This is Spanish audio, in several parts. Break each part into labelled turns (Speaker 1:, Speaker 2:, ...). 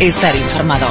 Speaker 1: Estar informado.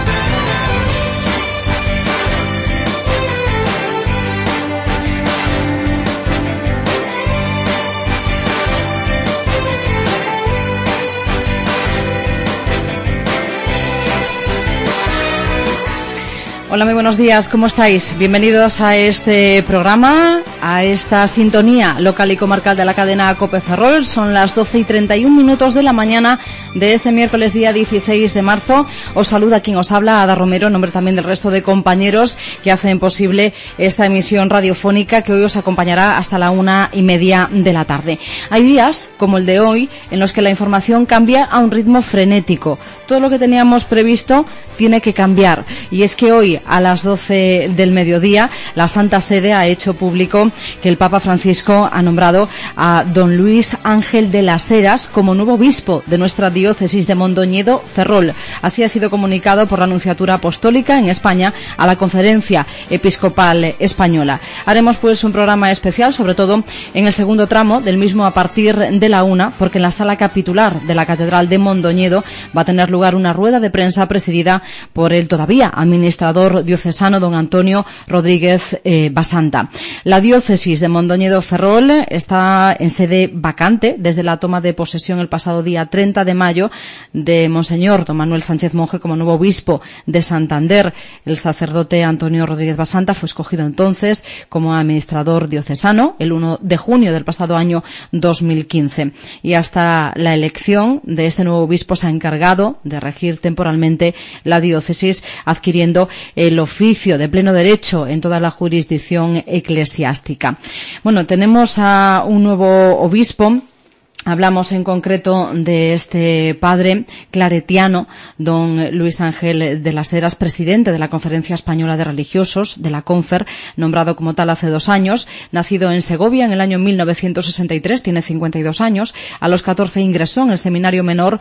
Speaker 2: Hola, muy buenos días, ¿cómo estáis? Bienvenidos a este programa, a esta sintonía local y comarcal de la cadena COPE Ferrol. Son las 12:31 de la mañana de este miércoles día 16 de marzo. Os saluda quien os habla, Ada Romero, en nombre también del resto de compañeros que hacen posible esta emisión radiofónica que hoy os acompañará hasta la 1:30 de la tarde. Hay días, como el de hoy, en los que la información cambia a un ritmo frenético. Todo lo que teníamos previsto tiene que cambiar, y es que hoy a las 12 del mediodía la Santa Sede ha hecho público que el Papa Francisco ha nombrado a don Luis Ángel de las Heras como nuevo obispo de nuestra diócesis de Mondoñedo Ferrol. Así ha sido comunicado por la Nunciatura Apostólica en España a la Conferencia Episcopal Española. Haremos pues un programa especial, sobre todo en el segundo tramo del mismo a partir de la 1, porque en la sala capitular de la Catedral de Mondoñedo va a tener lugar una rueda de prensa presidida por el todavía administrador diocesano don Antonio Rodríguez Basanta. La diócesis de Mondoñedo Ferrol está en sede vacante desde la toma de posesión el pasado día 30 de mayo de Monseñor don Manuel Sánchez Monje como nuevo obispo de Santander. El sacerdote Antonio Rodríguez Basanta fue escogido entonces como administrador diocesano el 1 de junio del pasado año 2015. Y hasta la elección de este nuevo obispo se ha encargado de regir temporalmente la diócesis, adquiriendo el oficio de pleno derecho en toda la jurisdicción eclesiástica. Bueno, tenemos a un nuevo obispo. Hablamos en concreto de este padre claretiano, don Luis Ángel de las Heras, presidente de la Conferencia Española de Religiosos, de la CONFER, nombrado como tal hace 2 años, nacido en Segovia en el año 1963, tiene 52 años, a los 14 ingresó en el Seminario Menor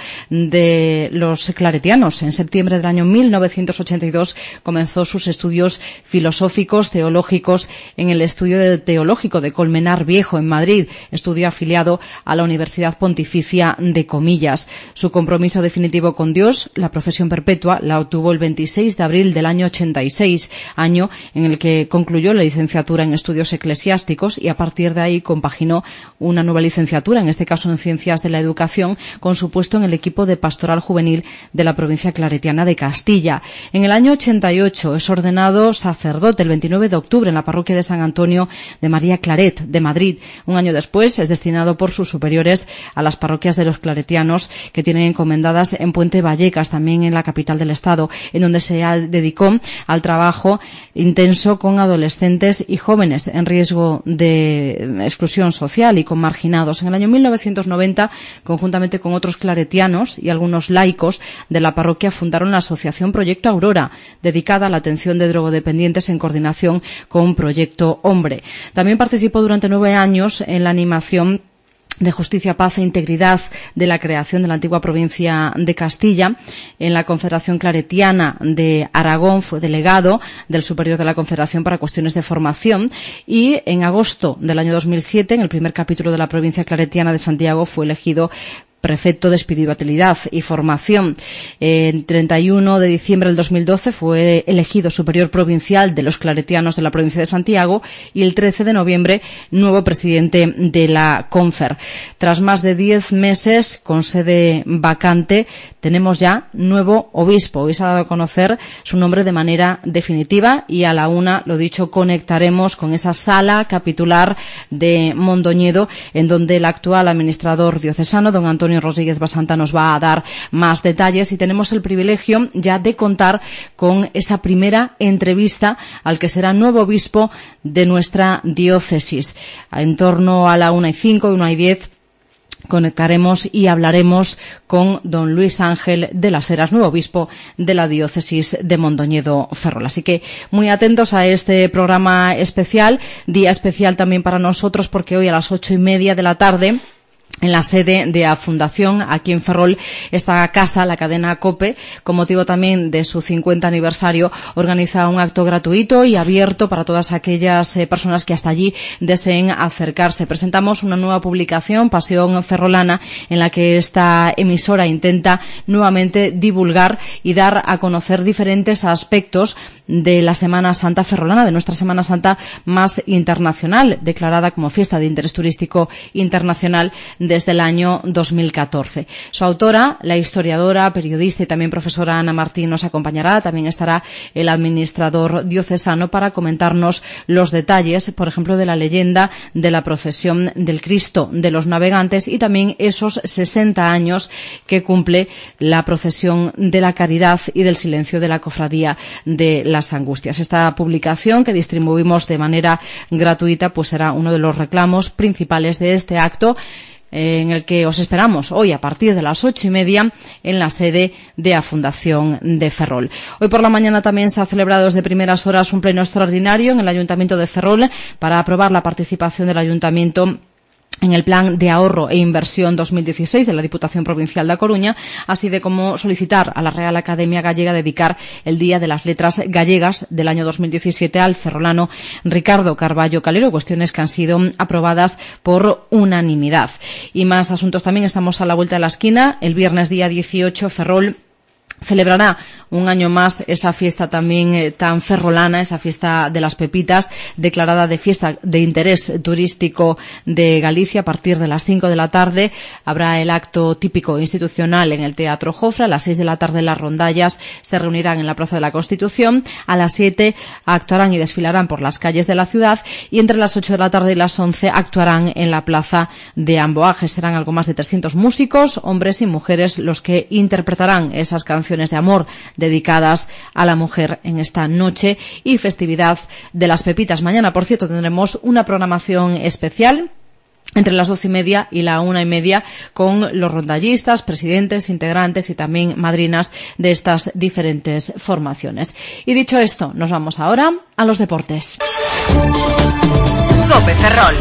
Speaker 2: de los Claretianos. En septiembre del año 1982 comenzó sus estudios filosóficos, teológicos, en el Estudio Teológico de Colmenar Viejo, en Madrid, estudio afiliado a la Universidad Pontificia de Comillas. Su compromiso definitivo con Dios, la profesión perpetua, la obtuvo el 26 de abril del año 86, año en el que concluyó la licenciatura en estudios eclesiásticos, y a partir de ahí compaginó una nueva licenciatura, en este caso en Ciencias de la Educación, con su puesto en el equipo de Pastoral Juvenil de la provincia claretiana de Castilla. En el año 88 es ordenado sacerdote el 29 de octubre en la parroquia de San Antonio de María Claret de Madrid. Un año después es destinado por sus superiores a las parroquias de los claretianos que tienen encomendadas en Puente Vallecas, también en la capital del estado, en donde se dedicó al trabajo intenso con adolescentes y jóvenes en riesgo de exclusión social y con marginados. En el año 1990, conjuntamente con otros claretianos y algunos laicos de la parroquia, fundaron la asociación Proyecto Aurora, dedicada a la atención de drogodependientes en coordinación con Proyecto Hombre. También participó durante 9 años en la animación de Justicia, Paz e Integridad de la creación de la antigua provincia de Castilla. En la Confederación Claretiana de Aragón fue delegado del Superior de la Confederación para cuestiones de formación, y en agosto del año 2007, en el primer capítulo de la provincia claretiana de Santiago, fue elegido prefecto de espiritualidad y formación. El 31 de diciembre del 2012 fue elegido superior provincial de los claretianos de la provincia de Santiago, y el 13 de noviembre nuevo presidente de la CONFER. Tras más de 10 meses con sede vacante, tenemos ya nuevo obispo. Hoy se ha dado a conocer su nombre de manera definitiva, y a la 1, lo dicho, conectaremos con esa sala capitular de Mondoñedo, en donde el actual administrador diocesano, don Antonio Rodríguez Basanta, nos va a dar más detalles, y tenemos el privilegio ya de contar con esa primera entrevista al que será nuevo obispo de nuestra diócesis. En torno a la 1:05 y 1:10 conectaremos y hablaremos con don Luis Ángel de las Heras, nuevo obispo de la diócesis de Mondoñedo Ferrol. Así que muy atentos a este programa especial, día especial también para nosotros, porque hoy a las 8:30 de la tarde en la sede de la Fundación, aquí en Ferrol, esta casa, la cadena COPE, con motivo también de su 50 aniversario, organiza un acto gratuito y abierto para todas aquellas personas que hasta allí deseen acercarse. Presentamos una nueva publicación, Pasión Ferrolana, en la que esta emisora intenta nuevamente divulgar y dar a conocer diferentes aspectos de la Semana Santa ferrolana, de nuestra Semana Santa más internacional, declarada como fiesta de interés turístico internacional desde el año 2014. Su autora, la historiadora, periodista y también profesora Ana Martín, nos acompañará. También estará el administrador diocesano para comentarnos los detalles, por ejemplo, de la leyenda de la procesión del Cristo de los Navegantes y también esos 60 años que cumple la procesión de la Caridad y del Silencio de la Cofradía de las Angustias. Esta publicación que distribuimos de manera gratuita pues será uno de los reclamos principales de este acto, en el que os esperamos hoy a partir de las 8:30 en la sede de la Fundación de Ferrol. Hoy por la mañana también se ha celebrado desde primeras horas un pleno extraordinario en el Ayuntamiento de Ferrol para aprobar la participación del Ayuntamiento en el Plan de Ahorro e Inversión 2016 de la Diputación Provincial de A Coruña, así de como solicitar a la Real Academia Gallega dedicar el Día de las Letras Gallegas del año 2017 al ferrolano Ricardo Carballo Calero, cuestiones que han sido aprobadas por unanimidad. Y más asuntos también, estamos a la vuelta de la esquina. El viernes día 18, Ferrol celebrará un año más esa fiesta también tan ferrolana, esa fiesta de las pepitas, declarada de fiesta de interés turístico de Galicia. A partir de las 5 de la tarde habrá el acto típico institucional en el Teatro Jofra. A las 6 de la tarde las rondallas se reunirán en la Plaza de la Constitución. A las 7 actuarán y desfilarán por las calles de la ciudad y entre las 8 de la tarde y las 11 actuarán en la Plaza de Amboaje. Serán algo más de 300 músicos, hombres y mujeres, los que interpretarán esas canciones de amor dedicadas a la mujer en esta noche y festividad de las pepitas. Mañana, por cierto, tendremos una programación especial entre las 12:30 y la 1:30 con los rondallistas, presidentes, integrantes y también madrinas de estas diferentes formaciones. Y dicho esto, nos vamos ahora a los deportes.
Speaker 1: COPE Ferrol.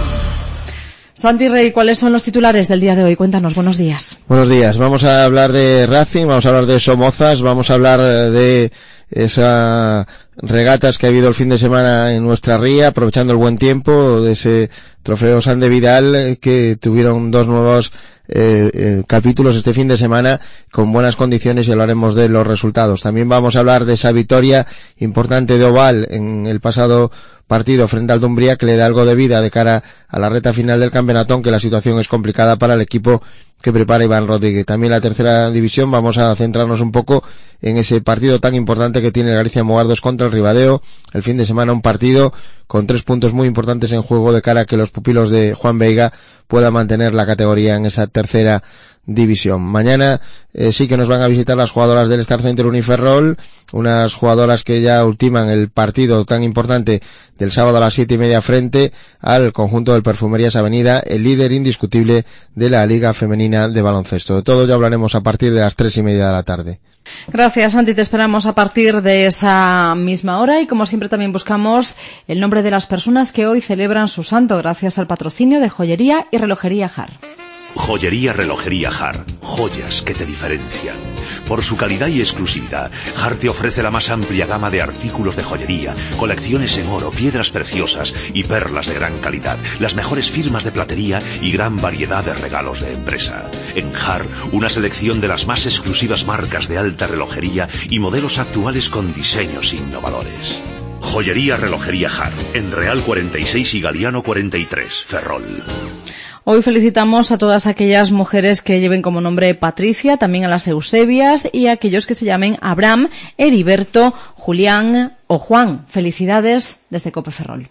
Speaker 2: Santi Rey, ¿cuáles son los titulares del día de hoy? Cuéntanos, buenos días.
Speaker 3: Buenos días, vamos a hablar de Racing, vamos a hablar de Somozas, vamos a hablar de esas regatas que ha habido el fin de semana en nuestra ría, aprovechando el buen tiempo, de ese trofeo San de Vidal, que tuvieron dos nuevos capítulos este fin de semana con buenas condiciones y hablaremos de los resultados. También vamos a hablar de esa victoria importante de Oval en el pasado partido frente al Dumbría, que le da algo de vida de cara a la recta final del campeonato, aunque la situación es complicada para el equipo que prepara Iván Rodríguez. También la tercera división, vamos a centrarnos un poco en ese partido tan importante que tiene el Galicia Mogardos contra el Ribadeo. El fin de semana un partido con 3 puntos muy importantes en juego de cara a que los pupilos de Juan Veiga puedan mantener la categoría en esa tercera división. Mañana sí que nos van a visitar las jugadoras del Star Center Uniferrol, unas jugadoras que ya ultiman el partido tan importante del sábado a las 7:30 frente al conjunto del Perfumerías Avenida, el líder indiscutible de la Liga Femenina de Baloncesto. De todo ya hablaremos a partir de las 3:30 de la tarde.
Speaker 2: Gracias, Santi. Te esperamos a partir de esa misma hora y, como siempre, también buscamos el nombre de las personas que hoy celebran su santo, gracias al patrocinio de Joyería y Relojería Jar.
Speaker 4: Joyería Relojería Jar, joyas que te diferencian. Por su calidad y exclusividad, Jar te ofrece la más amplia gama de artículos de joyería, colecciones en oro, piedras preciosas y perlas de gran calidad, las mejores firmas de platería y gran variedad de regalos de empresa. En Jar, una selección de las más exclusivas marcas de alta relojería y modelos actuales con diseños innovadores. Joyería Relojería Jar, en Real 46 y Galiano 43, Ferrol.
Speaker 2: Hoy felicitamos a todas aquellas mujeres que lleven como nombre Patricia, también a las Eusebias y a aquellos que se llamen Abraham, Heriberto, Julián o Juan. Felicidades desde COPE Ferrol.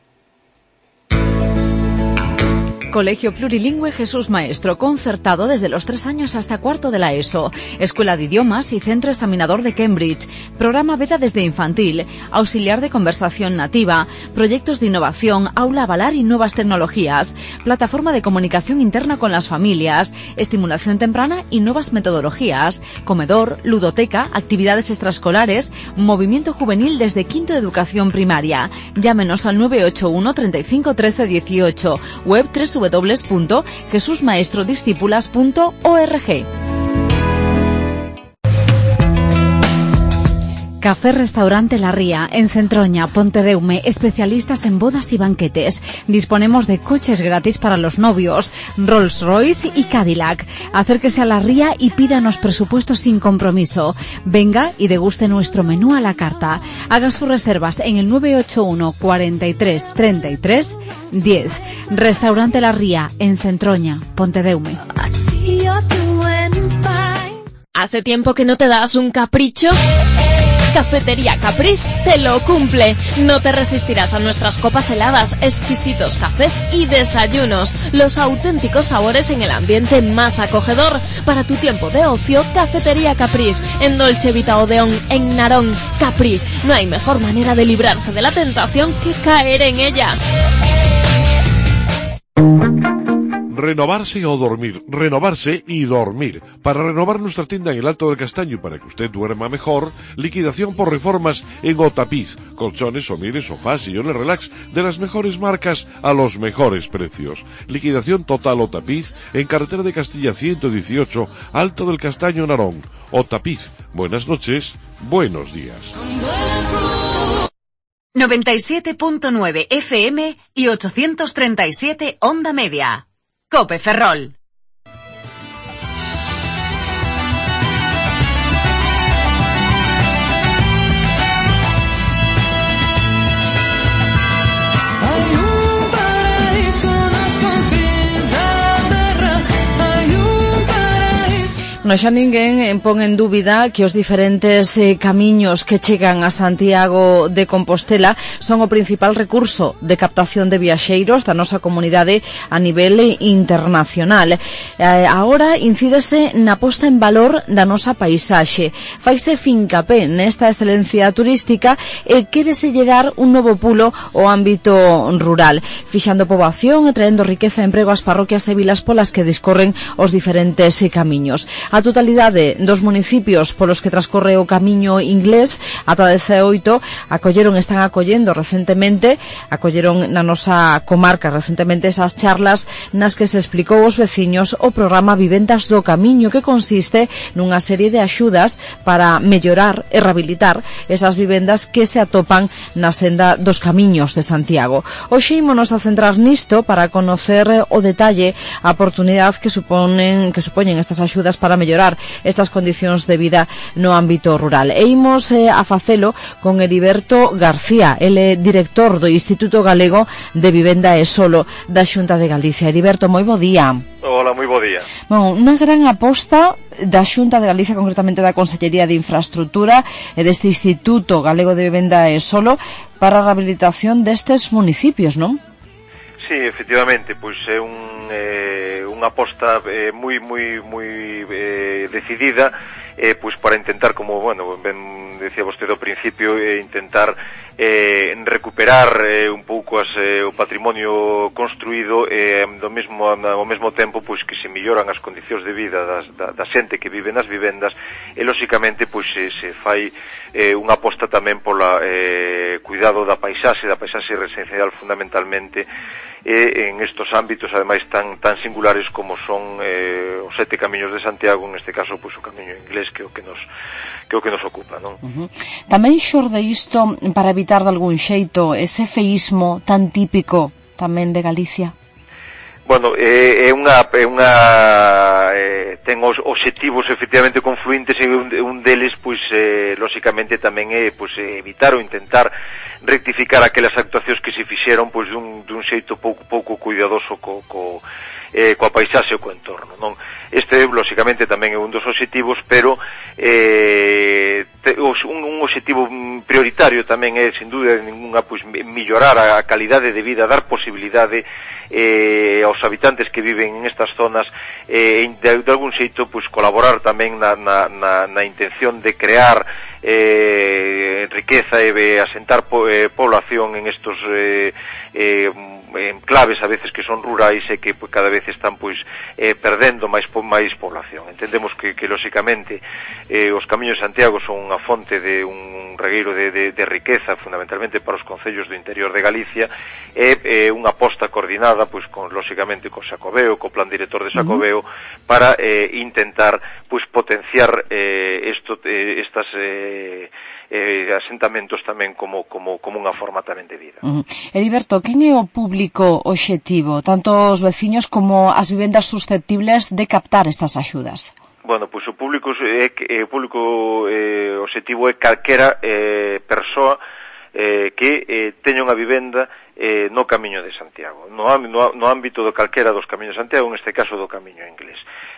Speaker 1: Colegio Plurilingüe Jesús Maestro, concertado desde los 3 años hasta cuarto de la ESO. Escuela de Idiomas y Centro Examinador de Cambridge. Programa Beta desde infantil. Auxiliar de conversación nativa. Proyectos de innovación, aula avalar y nuevas tecnologías. Plataforma de comunicación interna con las familias. Estimulación temprana y nuevas metodologías. Comedor, ludoteca, actividades extraescolares. Movimiento juvenil desde quinto de educación primaria. Llámenos al 981 35 13 18. Web 3 www.jesusmaestrodiscipulas.org. Café Restaurante La Ría, en Centroña, Pontedeume, especialistas en bodas y banquetes. Disponemos de coches gratis para los novios, Rolls Royce y Cadillac. Acérquese a La Ría y pídanos presupuestos sin compromiso. Venga y deguste nuestro menú a la carta. Haga sus reservas en el 981 43 33 10. Restaurante La Ría, en Centroña, Pontedeume.
Speaker 5: ¿Hace tiempo que no te das un capricho? Cafetería Caprice te lo cumple. No te resistirás a nuestras copas heladas, exquisitos cafés y desayunos. Los auténticos sabores en el ambiente más acogedor. Para tu tiempo de ocio, Cafetería Caprice. En Dolce Vita Odeón, en Narón. Caprice. No hay mejor manera de librarse de la tentación que caer en ella.
Speaker 6: Renovarse o dormir, renovarse y dormir. Para renovar nuestra tienda en el Alto del Castaño y para que usted duerma mejor, liquidación por reformas en Otapiz. Colchones, somieres, sofás, sillones relax de las mejores marcas a los mejores precios. Liquidación total Otapiz en carretera de Castilla 118, Alto del Castaño, Narón. Otapiz, buenas noches, buenos días.
Speaker 7: 97.9 FM y 837 Onda Media. Cope Ferrol.
Speaker 2: No xa ninguén pon en dúbida que os diferentes camiños que chegan a Santiago de Compostela son o principal recurso de captación de viaxeiros da nosa comunidade a nivel internacional. Agora incídese na posta en valor da nosa paisaxe. Faise fincapé nesta excelencia turística e quérese lle dar un novo pulo ao ámbito rural, fixando poboación e traendo riqueza e emprego ás parroquias e vilas polas que discorren os diferentes camiños. A totalidade dos municipios polos que transcorre o camiño inglés ata 18 están acollendo recentemente, na nosa comarca recentemente esas charlas nas que se explicou aos veciños o programa Vivendas do Camiño, que consiste nunha serie de axudas para mellorar e rehabilitar esas vivendas que se atopan na senda dos camiños de Santiago. Hoxe ímonos a centrar nisto para conocer o detalle a oportunidade que supoñen estas axudas para mellorar estas condicións de vida no ámbito rural. E imos a facelo con Heriberto García, ele director do Instituto Galego de Vivenda e Solo da Xunta de Galicia. Heriberto, moi bo día.
Speaker 8: Hola, moi bo día.
Speaker 2: Bueno, unha gran aposta da Xunta de Galicia, concretamente da Consellería de Infraestructura e deste Instituto Galego de Vivenda e Solo para a rehabilitación destes municipios, non?
Speaker 8: Sí, efectivamente, pois é unha aposta moi decidida pois para intentar, como ben decía vostede ao principio, intentar recuperar un pouco o patrimonio construído ao mesmo tempo pois que se melloran as condicións de vida da xente que vive nas vivendas e lóxicamente pois se fai unha aposta tamén pola cuidado da paisaxe residencial fundamentalmente en estos ámbitos ademais tan singulares como son os 7 camiños de Santiago, en este caso pois o camiño inglés que é o que nos ocupa, non?
Speaker 2: Tamén xorde isto para evitar de algún xeito ese feísmo tan típico tamén de Galicia?
Speaker 8: Bueno, ten os obxectivos efectivamente confluentes e un deles, pois, lóxicamente tamén é pois, evitar ou intentar rectificar aquelas actuacións que se fixeron pois dun xeito pouco cuidadoso coa paisaxe e co entorno, non? Este, lóxicamente, tamén é un dos obxectivos, pero un obxectivo prioritario tamén é, sin dúbida ninguna, pois, mellorar a calidade de vida, dar posibilidade aos habitantes que viven en estas zonas de algún xeito, pois, colaborar tamén na intención de crear riqueza e asentar población en estos claves a veces que son rurais e que cada vez están perdendo máis población. Entendemos que lóxicamente os Camiños de Santiago son unha fonte de un regueiro de riqueza fundamentalmente para os concellos do interior de Galicia e unha aposta coordinada lóxicamente co Xacobeo, co plan director de Xacobeo para intentar potenciar estas asentamentos tamén como unha forma tamén de vida.
Speaker 2: Heriberto, quen é o público obxectivo, tanto os veciños como as vivendas susceptibles de captar estas axudas?
Speaker 8: Bueno, o público obxectivo é calquera persoa que teña unha vivenda no Camiño de Santiago, no ámbito de calquera dos Camiños de Santiago, neste caso do Camiño Inglés.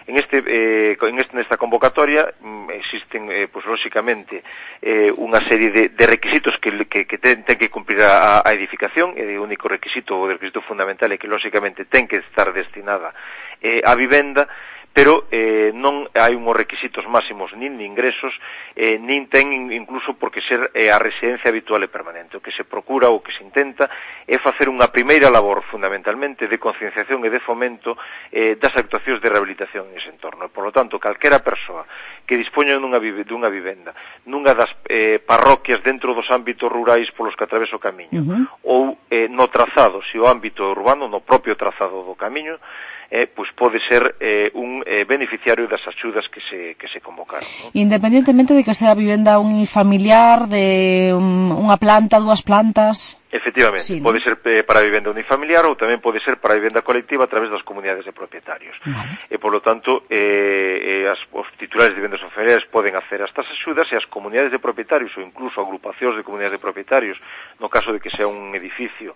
Speaker 8: Nesta convocatoria existen, lóxicamente, unha serie de requisitos que ten que cumprir a edificación, e o único requisito fundamental é que, lóxicamente, ten que estar destinada a vivenda, pero non hai unhos requisitos máximos nin de ingresos, nin ten incluso por que ser a residencia habitual e permanente. O que se procura, o que se intenta, é facer unha primeira labor, fundamentalmente, de concienciación e de fomento das actuacións de rehabilitación en ese entorno. E, por lo tanto, calquera persoa que dispoña dunha vivenda nunha das parroquias dentro dos ámbitos rurais polos que atravesa o camiño, ou no trazado, se o ámbito urbano, no propio trazado do camiño, pode ser un beneficiario das axudas que se convocaron, ¿no?
Speaker 2: Independentemente de que sea vivenda unifamiliar, de unha planta, dúas plantas...
Speaker 8: Efectivamente, sí, ¿no? Pode ser para vivenda unifamiliar ou tamén pode ser para vivenda colectiva a través das comunidades de propietarios. E, por lo tanto, os titulares de vivendas unifamiliares poden hacer estas axudas e as comunidades de propietarios ou incluso agrupacións de comunidades de propietarios, no caso de que sea un edificio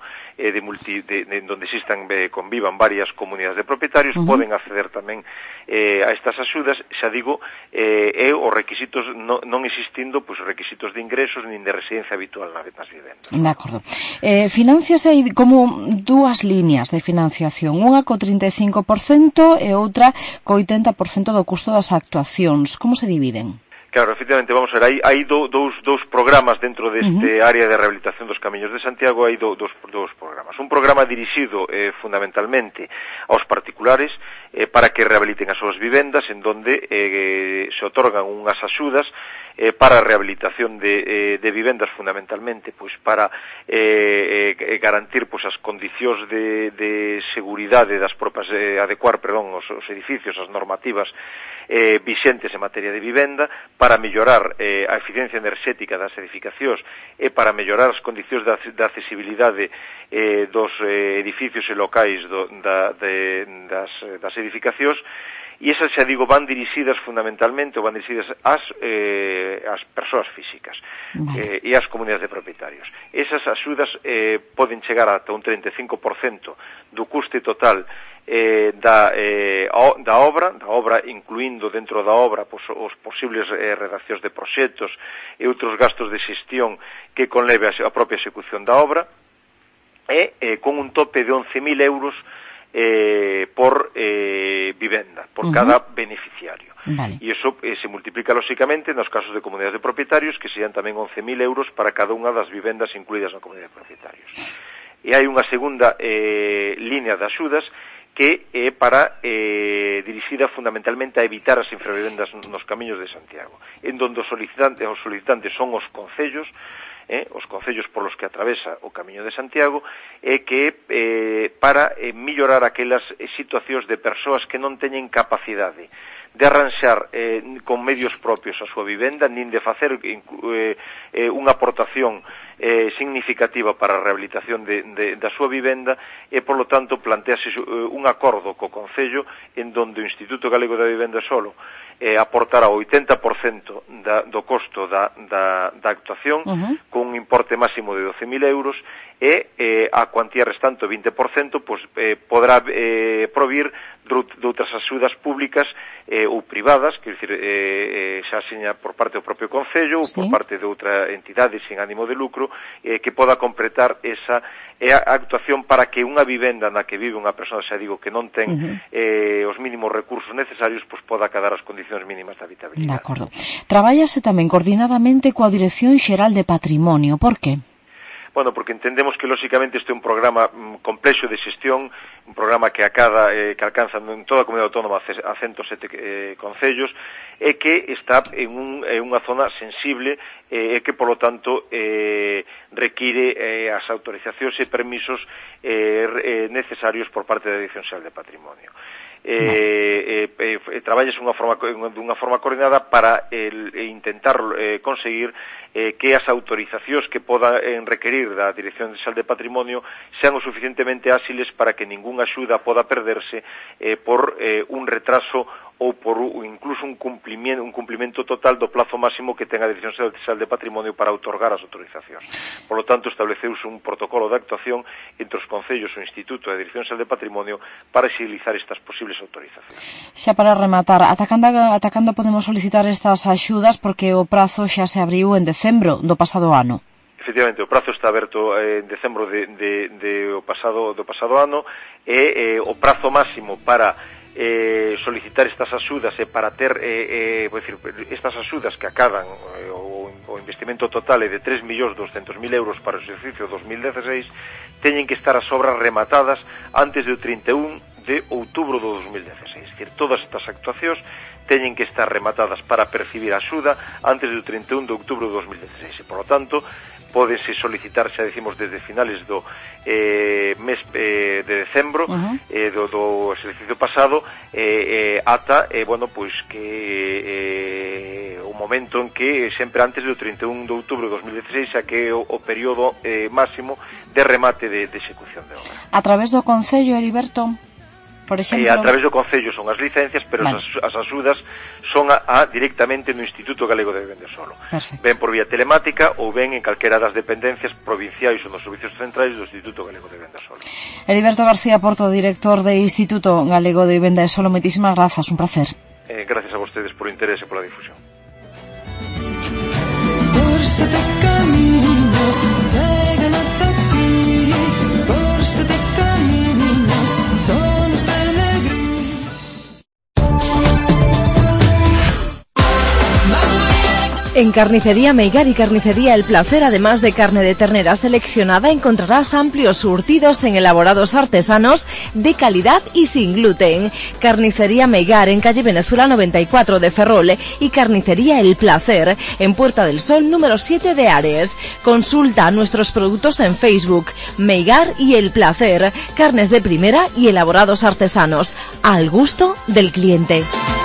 Speaker 8: donde convivan varias comunidades de propietarios, poden acceder tamén a estas axudas, xa digo, os requisitos non existindo requisitos de ingresos nin de residencia habitual nas vivendas.
Speaker 2: De acordo. Financiase como dúas líneas de financiación, unha co 35% e outra co 80% do custo das actuacións. Como se dividen?
Speaker 8: Claro, efectivamente, vamos a ver, hai dous programas dentro deste área de rehabilitación dos Camiños de Santiago, hai dous programas. Un programa dirixido fundamentalmente aos particulares para que rehabiliten as súas vivendas, en donde se otorgan unhas axudas para a rehabilitación de vivendas fundamentalmente para garantir as condicións de seguridade das propias os edificios, as normativas vixentes en materia de vivenda, para mellorar a eficiencia enerxética das edificacións e para mellorar as condicións da accesibilidade dos edificios e locais das edificacións. E esas, xa digo, van dirixidas fundamentalmente, ou van dirixidas ás persoas físicas e ás comunidades de propietarios. Esas axudas poden chegar ata un 35% do custe total da obra, incluindo dentro da obra os posibles redaccións de proxectos e outros gastos de xestión que conleve a propia execución da obra, e con un tope de 11.000 euros por vivenda, por cada beneficiario.
Speaker 2: Vale.
Speaker 8: E iso se multiplica lóxicamente nos casos de comunidades de propietarios, que serían tamén 11.000 euros para cada unha das vivendas incluídas na comunidade de propietarios. E hai unha segunda línea de axudas que é para dirixida fundamentalmente a evitar as infravivendas nos Camiños de Santiago, en donde os solicitantes son os concellos polos que atravesa o Camiño de Santiago, que para mellorar aquelas situacións de persoas que non teñen capacidade de arranxar con medios propios a súa vivenda, nin de facer unha aportación significativa para a rehabilitación da súa vivenda, e, por lo tanto, plantease un acordo co Concello en donde o Instituto Galego da Vivenda solo aportará o 80% do costo da actuación, con un importe máximo de 12.000 euros, e a cuantía restante, o 20%, podrá provir de outras axudas públicas ou privadas, quer dicir, xa seña por parte do propio Concello ou por parte de outra entidade sin ánimo de lucro, que poda completar esa actuación para que unha vivenda na que vive unha persoa, xa digo, que non ten os mínimos recursos necesarios, poda acadar as condicións mínimas de habitabilidade.
Speaker 2: De acordo. Trabállase tamén coordinadamente coa Dirección Xeral de Patrimonio. Por que?
Speaker 8: bueno, porque entendemos que lóxicamente este é un programa complexo de xestión, un programa que alcanza en toda a comunidade autónoma a 107 concellos, e que está en unha zona sensible e que, polo tanto, require as autorizacións e permisos necesarios por parte da Dirección Xeral de Patrimonio. Traballas dunha forma coordinada para intentar conseguir que as autorizacións que podan requerir da Dirección Xeral de Patrimonio sean o suficientemente áxiles para que ningunha axuda poda perderse por un retraso ou por incluso un cumplimento total do plazo máximo que ten a Dirección Xeral de Patrimonio para outorgar as autorizacións. Por lo tanto, estableceuse un protocolo de actuación entre os concellos, o Instituto e a Dirección Xeral de Patrimonio para agilizar estas posibles autorizacións.
Speaker 2: Xa para rematar, ata cando podemos solicitar estas axudas, porque o prazo xa se abriu en decembro do pasado ano?
Speaker 8: Efectivamente, o prazo está aberto en decembro do pasado ano, e o prazo máximo para solicitar estas axudas e para ter estas axudas que acadan o investimento total é de 3.200.000 euros para o exercicio 2016, teñen que estar as obras rematadas antes do 31 de outubro do 2016. É dicir, todas estas actuacións teñen que estar rematadas para percibir a axuda antes do 31 de outubro do 2016. E, por lo tanto, pódense solicitar, xa decimos, desde finales do mes de decembro do exercicio pasado ata, bueno, pois que o momento en que sempre antes do 31 de outubro de 2016, xa que é o período máximo de remate de execución de obra.
Speaker 2: A través do Concello, Heriberto, por exemplo...
Speaker 8: A través do Concello son as licencias, pero as axudas son directamente no Instituto Galego de Vivenda Solo. Ben por vía telemática ou ben en calquera das dependencias provinciais ou nos servicios centrais do Instituto Galego de Vivenda Solo.
Speaker 2: Heriberto García Porto, director do Instituto Galego de Vivenda Solo, moitísimas grazas, un placer.
Speaker 8: Gracias a vostedes por o interese e pola difusión.
Speaker 9: Por sete caminos chegan ata aquí, por sete caminos son os peregrinos.
Speaker 1: En Carnicería Meigar y Carnicería El Placer, además de carne de ternera seleccionada, encontrarás amplios surtidos en elaborados artesanos de calidad y sin gluten. Carnicería Meigar en calle Venezuela 94 de Ferrol y Carnicería El Placer en Puerta del Sol número 7 de Ares. Consulta nuestros productos en Facebook. Meigar y El Placer, carnes de primera y elaborados artesanos, al gusto del cliente.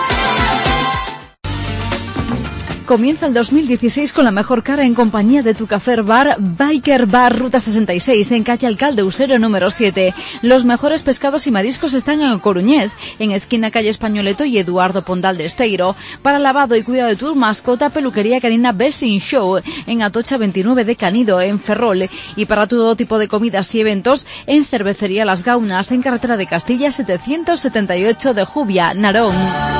Speaker 1: Comienza el 2016 con la mejor cara en compañía de tu café bar Biker Bar Ruta 66 en calle Alcalde Usero número 7. Los mejores pescados y mariscos están en Coruñés, en esquina calle Españoleto y Eduardo Pondal de Esteiro. Para lavado y cuidado de tu mascota, peluquería canina Best in Show en Atocha 29 de Canido en Ferrol. Y para todo tipo de comidas y eventos, en Cervecería Las Gaunas en carretera de Castilla 778 de Jubia, Narón.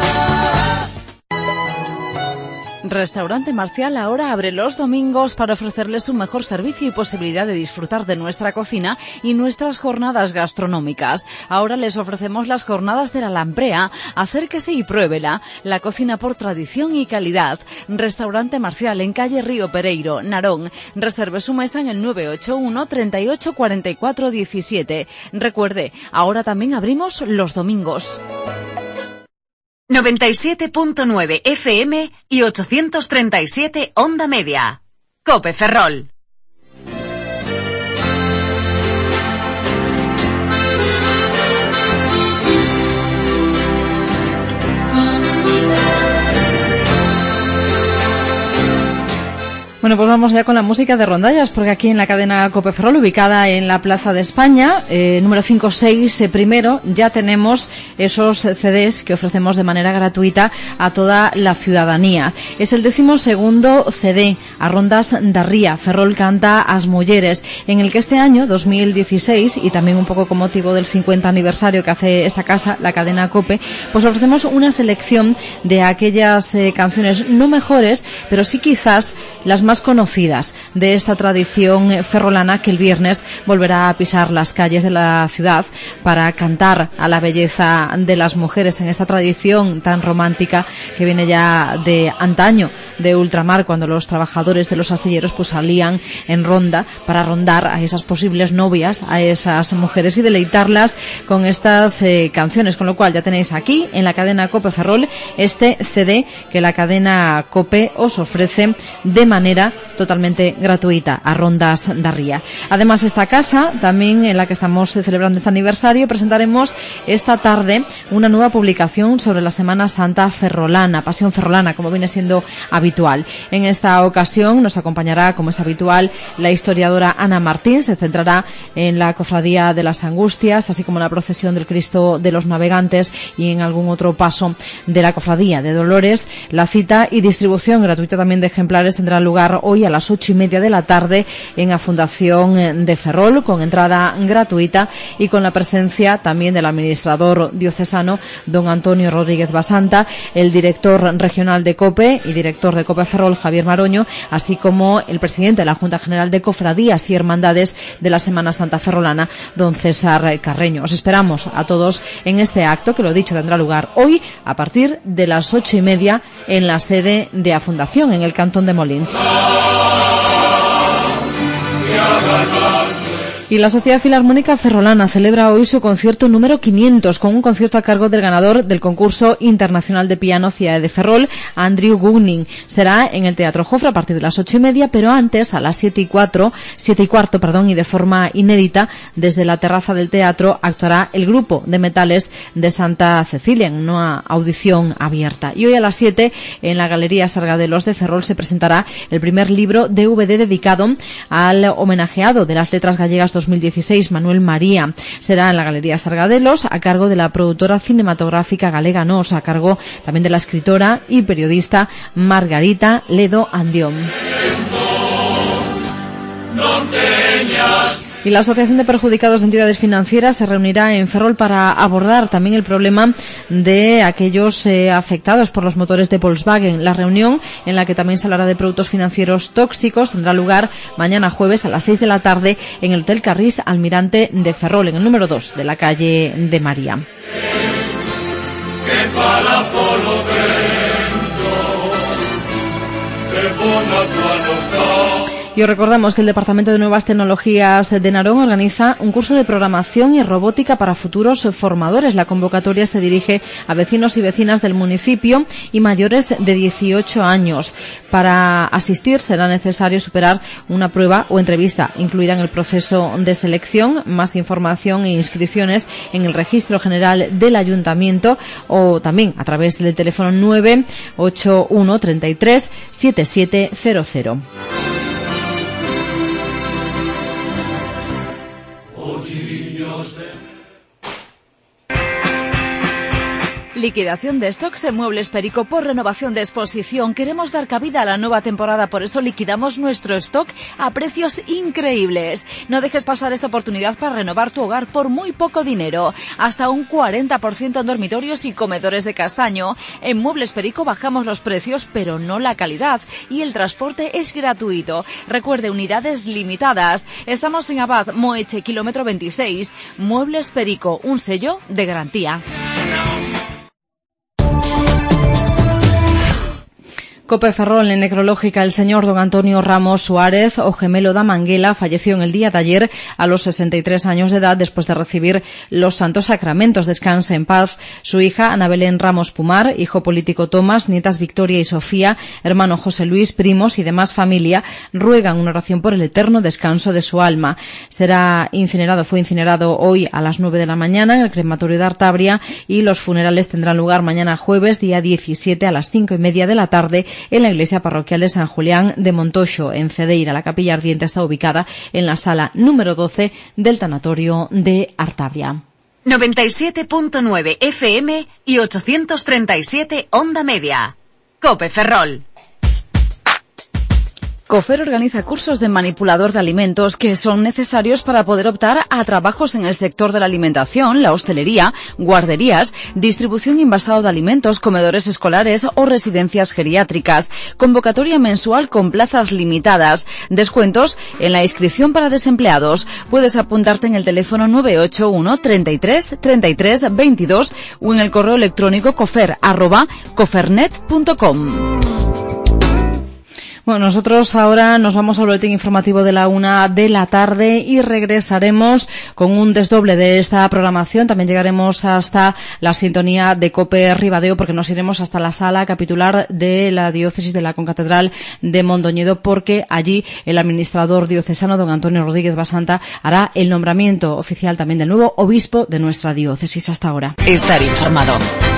Speaker 1: Restaurante Marcial ahora abre los domingos para ofrecerles un mejor servicio y posibilidad de disfrutar de nuestra cocina y nuestras jornadas gastronómicas. Ahora les ofrecemos las jornadas de la Lamprea. Acérquese y pruébela. La cocina por tradición y calidad. Restaurante Marcial en calle Río Pereiro, Narón. Reserve su mesa en el 981 38 44 17. Recuerde, ahora también abrimos los domingos.
Speaker 7: 97.9 FM y 837 Onda Media. Cope Ferrol.
Speaker 2: Bueno, pues vamos ya con la música de rondallas, porque aquí en la cadena Cope Ferrol, ubicada en la Plaza de España, número 56 primero, ya tenemos esos CDs que ofrecemos de manera gratuita a toda la ciudadanía. Es el 12º CD, a Rondas da Ría, Ferrol canta as mulleres, en el que este año, 2016, y también un poco con motivo del 50 aniversario que hace esta casa, la cadena Cope, pues ofrecemos una selección de aquellas canciones no mejores, pero sí quizás las más más conocidas de esta tradición ferrolana, que el viernes volverá a pisar las calles de la ciudad para cantar a la belleza de las mujeres en esta tradición tan romántica que viene ya de antaño, de ultramar, cuando los trabajadores de los astilleros pues salían en ronda para rondar a esas posibles novias, a esas mujeres, y deleitarlas con estas canciones. Con lo cual ya tenéis aquí en la cadena COPE Ferrol este CD que la cadena COPE os ofrece de manera totalmente gratuita a Rondas da Ría. Además, esta casa, también en la que estamos celebrando este aniversario, presentaremos esta tarde una nueva publicación sobre la Semana Santa ferrolana, Pasión Ferrolana, como viene siendo habitual. En esta ocasión nos acompañará, como es habitual, la historiadora Ana Martín. Se centrará en la Cofradía de las Angustias, así como en la procesión del Cristo de los Navegantes y en algún otro paso de la Cofradía de Dolores. La cita y distribución gratuita también de ejemplares tendrá lugar hoy a las 8:30 de la tarde en la Fundación de Ferrol, con entrada gratuita y con la presencia también del administrador diocesano, don Antonio Rodríguez Basanta, el director regional de COPE y director de COPE Ferrol, Javier Maroño, así como el presidente de la Junta General de Cofradías y Hermandades de la Semana Santa ferrolana, don César Carreño. Os esperamos a todos en este acto, que lo dicho tendrá lugar hoy a partir de las 8:30 en la sede de la Fundación, en el Cantón de Molins. Y la Sociedad Filarmónica Ferrolana celebra hoy su concierto número 500, con un concierto a cargo del ganador del concurso internacional de piano CIAE de Ferrol, Andrew Gugning. Será en el Teatro Jofre a partir de las 8:30, pero antes, a las 7:15, y de forma inédita, desde la terraza del teatro, actuará el grupo de metales de Santa Cecilia en una audición abierta. Y hoy a las 7, en la Galería Sargadelos de Ferrol, se presentará el primer libro DVD dedicado al homenajeado de las letras gallegas 2016, Manuel María. Será en la Galería Sargadelos, a cargo de la productora cinematográfica galega NOS, a cargo también de la escritora y periodista Margarita Ledo Andión. Y la Asociación de Perjudicados de Entidades Financieras se reunirá en Ferrol para abordar también el problema de aquellos afectados por los motores de Volkswagen. La reunión, en la que también se hablará de productos financieros tóxicos, tendrá lugar mañana jueves a las 6 de la tarde en el Hotel Carris Almirante de Ferrol, en el número 2 de la calle de María. Y os recordamos que el Departamento de Nuevas Tecnologías de Narón organiza un curso de programación y robótica para futuros formadores. La convocatoria se dirige a vecinos y vecinas del municipio y mayores de 18 años. Para asistir será necesario superar una prueba o entrevista incluida en el proceso de selección. Más información e inscripciones en el Registro General del Ayuntamiento o también a través del teléfono 981 33 7700.
Speaker 1: Liquidación de stocks en Muebles Perico por renovación de exposición. Queremos dar cabida a la nueva temporada, por eso liquidamos nuestro stock a precios increíbles. No dejes pasar esta oportunidad para renovar tu hogar por muy poco dinero. Hasta un 40% en dormitorios y comedores de castaño. En Muebles Perico bajamos los precios, pero no la calidad. Y el transporte es gratuito. Recuerde, unidades limitadas. Estamos en Abad Moeche, kilómetro 26. Muebles Perico, un sello de garantía.
Speaker 2: COPE Ferrol, en necrológica, el señor don Antonio Ramos Suárez, o gemelo da Manguela, falleció en el día de ayer a los 63 años de edad después de recibir los santos sacramentos. Descanse en paz su hija Ana Belén Ramos Pumar, hijo político Tomás, nietas Victoria y Sofía, hermano José Luis, primos y demás familia ruegan una oración por el eterno descanso de su alma. Fue incinerado hoy a las 9 de la mañana en el crematorio de Artabria, y los funerales tendrán lugar mañana jueves, día 17, a las 5:30 de la tarde en la iglesia parroquial de San Julián de Montoxo, en Cedeira. La capilla ardiente está ubicada en la sala número 12 del tanatorio de Artabria.
Speaker 7: 97.9 FM y 837 onda media. COPE Ferrol.
Speaker 1: COFER organiza cursos de manipulador de alimentos que son necesarios para poder optar a trabajos en el sector de la alimentación, la hostelería, guarderías, distribución y envasado de alimentos, comedores escolares o residencias geriátricas. Convocatoria mensual con plazas limitadas. Descuentos en la inscripción para desempleados. Puedes apuntarte en el teléfono 981 33 33 22 o en el correo electrónico cofer@cofernet.com.
Speaker 2: Bueno, nosotros ahora nos vamos al boletín informativo de la 1 de la tarde y regresaremos con un desdoble de esta programación. También llegaremos hasta la sintonía de COPE Ribadeo, porque nos iremos hasta la sala capitular de la diócesis de la Concatedral de Mondoñedo, porque allí el administrador diocesano, don Antonio Rodríguez Basanta, hará el nombramiento oficial también del nuevo obispo de nuestra diócesis. Hasta ahora.
Speaker 7: Estar informado.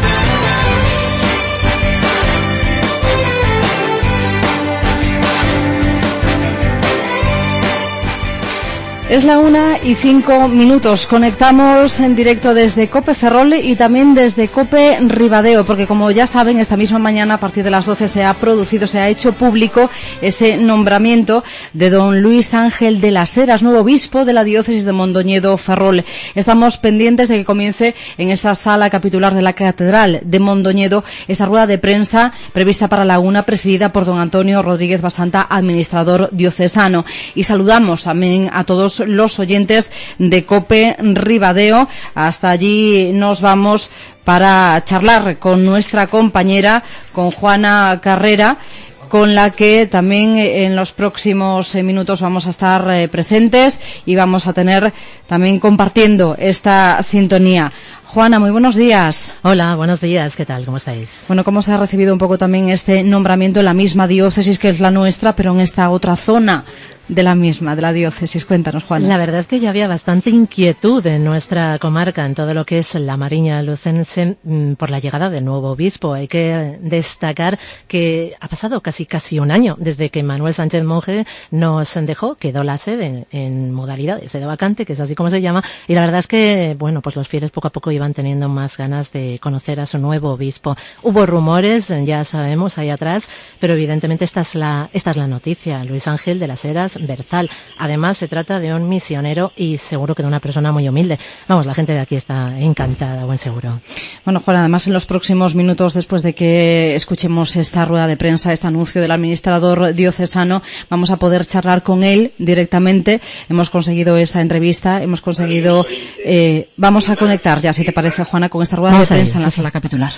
Speaker 2: Es la 1:05. Conectamos en directo desde COPE Ferrol y también desde COPE Ribadeo, porque como ya saben, esta misma mañana a partir de las 12 se ha hecho público ese nombramiento de don Luis Ángel de las Heras, nuevo obispo de la diócesis de Mondoñedo Ferrol. Estamos pendientes de que comience en esa sala capitular de la Catedral de Mondoñedo esa rueda de prensa prevista para la 1, presidida por don Antonio Rodríguez Basanta, administrador diocesano. Y saludamos también a todos los oyentes de COPE Ribadeo. Hasta allí nos vamos para charlar con nuestra compañera, con Juana Carrera, con la que también en los próximos minutos vamos a estar presentes y vamos a tener también compartiendo esta sintonía. Juana, muy buenos días.
Speaker 10: Hola, buenos días. ¿Qué tal? ¿Cómo estáis?
Speaker 2: Bueno, ¿cómo se ha recibido un poco también este nombramiento en la misma diócesis que es la nuestra, pero en esta otra zona de la misma, de la diócesis? Cuéntanos, Juana.
Speaker 10: La verdad es que ya había bastante inquietud en nuestra comarca, en todo lo que es la Mariña lucense, por la llegada del nuevo obispo. Hay que destacar que ha pasado casi un año desde que Manuel Sánchez Monje nos dejó, quedó la sede en modalidad de sede vacante, que es así como se llama, y la verdad es que, bueno, pues los fieles poco a poco iban teniendo más ganas de conocer a su nuevo obispo. Hubo rumores, ya sabemos, ahí atrás, pero evidentemente esta es la noticia. Luis Ángel de las Heras Berzal. Además, se trata de un misionero y seguro que de una persona muy humilde. Vamos, la gente de aquí está encantada, buen seguro.
Speaker 2: Bueno, Juan, además en los próximos minutos, después de que escuchemos esta rueda de prensa, este anuncio del administrador diocesano, vamos a poder charlar con él directamente. Hemos conseguido esa entrevista, vamos a conectar ya, si te parece, Juana, con esta rueda de prensa en la sala capitular.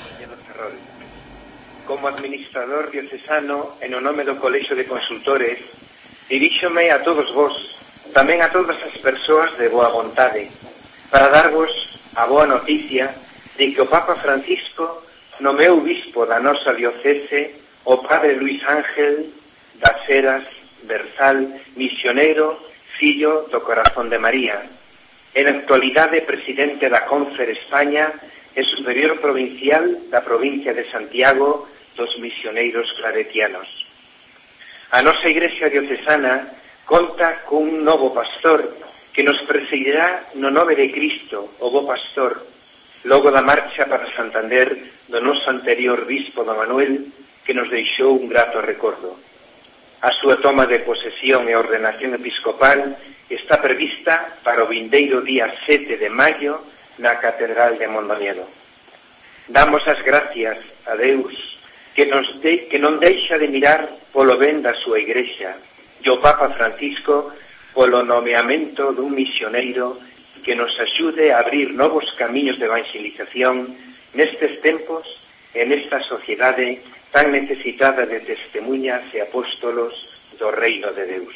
Speaker 11: Como administrador diocesano, en o nome do Colexio de Consultores, diríxome a todos vos, tamén a todas as persoas de boa vontade, para darvos a boa noticia de que o Papa Francisco nomeou obispo da nosa diocese o padre Luis Ángel das Heras Berzal, misionero, fillo do corazón de María. En actualidade presidente da Confer España e superior provincial da provincia de Santiago dos misioneiros claretianos. A nosa Igrexa diocesana conta cun novo pastor que nos presidirá no nome de Cristo, o bo pastor, logo da marcha para Santander do noso anterior bispo don Manuel, que nos deixou un grato recordo. A súa toma de posesión e ordenación episcopal está prevista para o vindeiro día 7 de maio na Catedral de Mondoñedo. Damos as gracias a Deus que non deixa de mirar polo ben da súa Igrexa e o Papa Francisco polo nomeamento dun misioneiro que nos axude a abrir novos camiños de evangelización nestes tempos e nesta sociedade tan necesitada de testemunhas e apóstolos do reino de Deus.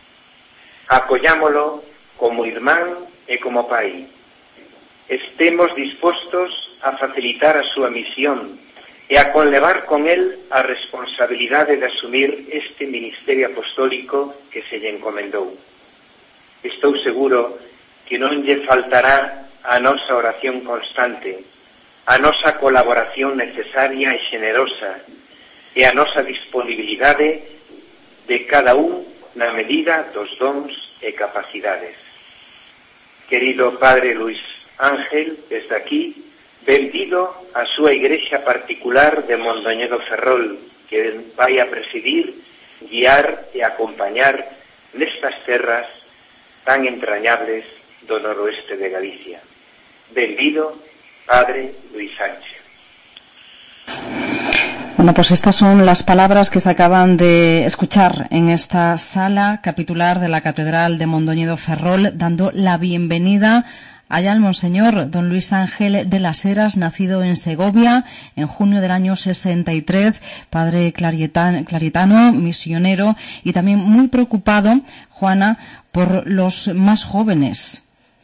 Speaker 11: Acollámolo como irmán e como pai. Estemos dispostos a facilitar a súa misión e a conlevar con él a responsabilidade de asumir este ministerio apostólico que se lle encomendou. Estou seguro que non lle faltará a nosa oración constante, a nosa colaboración necesaria e xenerosa e a nosa disponibilidade de cada un na medida dos dons e capacidades. Querido Padre Luis Ángel, desde aquí, benvido a súa igrexa particular de Mondoñedo Ferrol, que vai a presidir guiar e acompañar nestas terras tan entrañables do noroeste de Galicia. Benvido, Padre Luis Sánchez.
Speaker 2: Bueno, pues estas son las palabras que se acaban de escuchar en esta sala capitular de la Catedral de Mondoñedo Ferrol, dando la bienvenida allá al Monseñor don Luis Ángel de las Heras, nacido en Segovia en junio del año 63, padre clarietano, misionero y también muy preocupado, Juana, por los más jóvenes.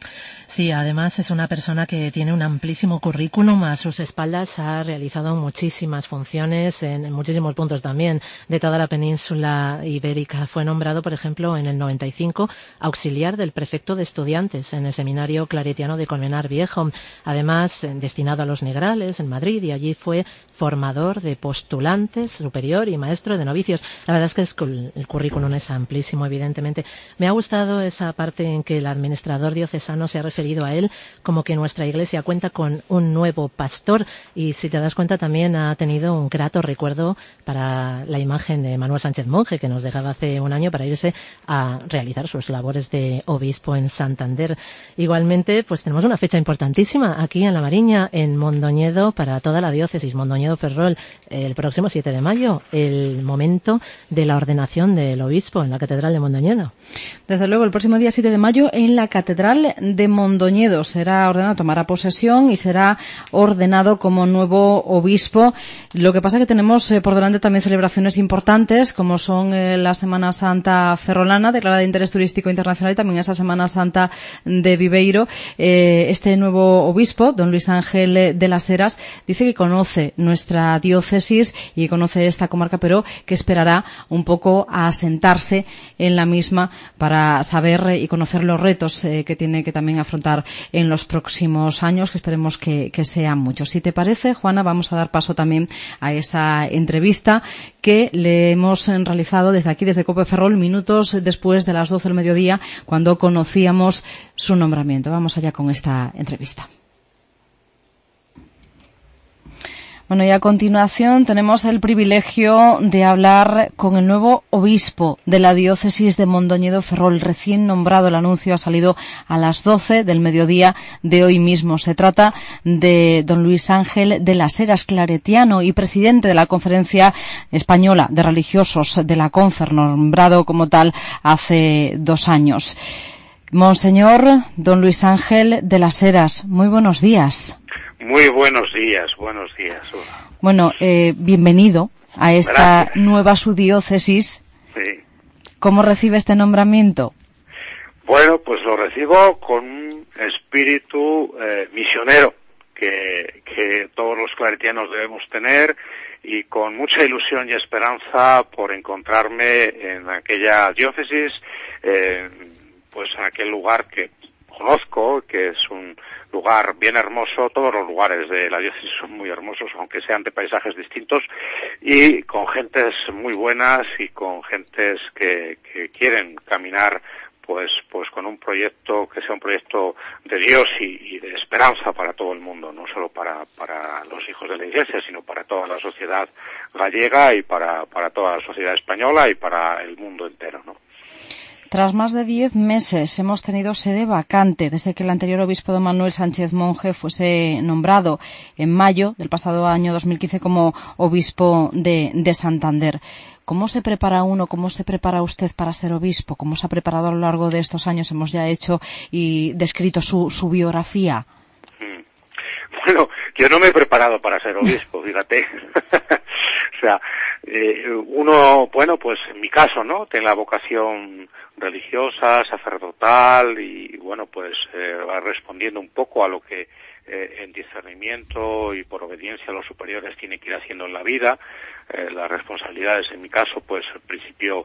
Speaker 10: Sí, además es una persona que tiene un amplísimo currículum a sus espaldas, ha realizado muchísimas funciones en muchísimos puntos también de toda la península ibérica. Fue nombrado, por ejemplo, en el 95 auxiliar del prefecto de estudiantes en el seminario claretiano de Colmenar Viejo. Además, destinado a los Negrales en Madrid, y allí fue formador de postulantes, superior y maestro de novicios. La verdad es que el currículum es amplísimo, evidentemente. Me ha gustado esa parte en que el administrador diocesano se ha referido a él como que nuestra iglesia cuenta con un nuevo pastor, y si te das cuenta también ha tenido un grato recuerdo para la imagen de Manuel Sánchez Monje, que nos dejaba hace un año para irse a realizar sus labores de obispo en Santander. Igualmente, pues tenemos una fecha importantísima aquí en La Mariña, en Mondoñedo, para toda la diócesis, Mondoñedo Ferrol, el próximo 7 de mayo, el momento de la ordenación del obispo en la Catedral de Mondoñedo.
Speaker 2: Desde luego, el próximo día 7 de mayo en la Catedral de Mondoñedo será ordenado, tomará posesión y será ordenado como nuevo obispo. Lo que pasa es que tenemos por delante también celebraciones importantes, como son la Semana Santa Ferrolana, declarada de interés turístico internacional, y también esa Semana Santa de Viveiro. Este nuevo obispo, don Luis Ángel de las Heras, dice que conoce nuestra diócesis y conoce esta comarca, pero que esperará un poco a asentarse en la misma para saber y conocer los retos que tiene que también afrontar en los próximos años, que esperemos que sean muchos. Si te parece, Juana, vamos a dar paso también a esa entrevista que le hemos realizado desde aquí, desde COPE Ferrol, minutos después de las 12 del mediodía, cuando conocíamos su nombramiento. Vamos allá con esta entrevista. Bueno, y a continuación tenemos el privilegio de hablar con el nuevo obispo de la diócesis de Mondoñedo Ferrol, recién nombrado. El anuncio ha salido a las 12 del mediodía de hoy mismo. Se trata de don Luis Ángel de las Heras, claretiano y presidente de la Conferencia Española de Religiosos de la Confer, nombrado como tal hace 2 años. Monseñor don Luis Ángel de las Heras, muy buenos días.
Speaker 12: Muy buenos días, buenos días.
Speaker 2: Bueno, bienvenido a esta nueva subdiócesis.
Speaker 12: Sí.
Speaker 2: ¿Cómo recibe este nombramiento?
Speaker 12: Bueno, pues lo recibo con un espíritu misionero que todos los claretianos debemos tener, y con mucha ilusión y esperanza por encontrarme en aquella diócesis, pues en aquel lugar que conozco, que es un lugar bien hermoso. Todos los lugares de la diócesis son muy hermosos, aunque sean de paisajes distintos, y con gentes muy buenas y con gentes que quieren caminar pues con un proyecto que sea un proyecto de Dios y de esperanza para todo el mundo, no solo para los hijos de la Iglesia, sino para toda la sociedad gallega y para toda la sociedad española y para el mundo entero, ¿no?
Speaker 2: Tras más de 10 meses hemos tenido sede vacante desde que el anterior obispo don Manuel Sánchez Monje fuese nombrado en mayo del pasado año 2015 como obispo de Santander. ¿Cómo se prepara uno, cómo se prepara usted para ser obispo? ¿Cómo se ha preparado a lo largo de estos años? Hemos ya hecho y descrito su biografía.
Speaker 12: Bueno, yo no me he preparado para ser obispo, fíjate. O sea, uno, bueno, pues en mi caso, ¿no? Tiene la vocación religiosa, sacerdotal, y bueno, pues va respondiendo un poco a lo que en discernimiento y por obediencia a los superiores tiene que ir haciendo en la vida. Las responsabilidades, en mi caso, pues al principio